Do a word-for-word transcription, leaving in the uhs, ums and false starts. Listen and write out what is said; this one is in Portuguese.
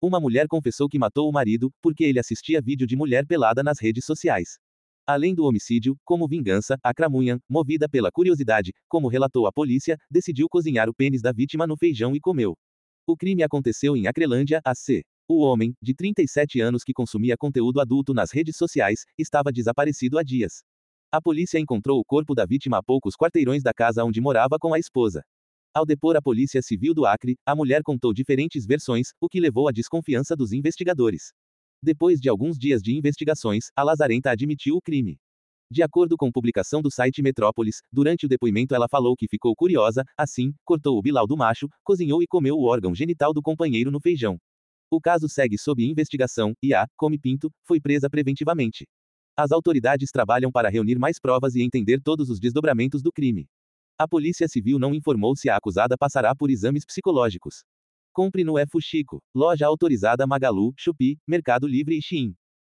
Uma mulher confessou que matou o marido, porque ele assistia vídeo de mulher pelada nas redes sociais. Além do homicídio, como vingança, a Cramunhã, movida pela curiosidade, como relatou a polícia, decidiu cozinhar o pênis da vítima no feijão e comeu. O crime aconteceu em Acrelândia, A C. O homem, de trinta e sete anos que consumia conteúdo adulto nas redes sociais, estava desaparecido há dias. A polícia encontrou o corpo da vítima a poucos quarteirões da casa onde morava com a esposa. Ao depor à Polícia Civil do Acre, a mulher contou diferentes versões, o que levou à desconfiança dos investigadores. Depois de alguns dias de investigações, a lazarenta admitiu o crime. De acordo com publicação do site Metrópolis, durante o depoimento ela falou que ficou curiosa, assim, cortou o bilau do macho, cozinhou e comeu o órgão genital do companheiro no feijão. O caso segue sob investigação, e a Come Pinto foi presa preventivamente. As autoridades trabalham para reunir mais provas e entender todos os desdobramentos do crime. A Polícia Civil não informou se a acusada passará por exames psicológicos. Compre no É Fuxico, loja autorizada Magalu, Shopee, Mercado Livre e Shein.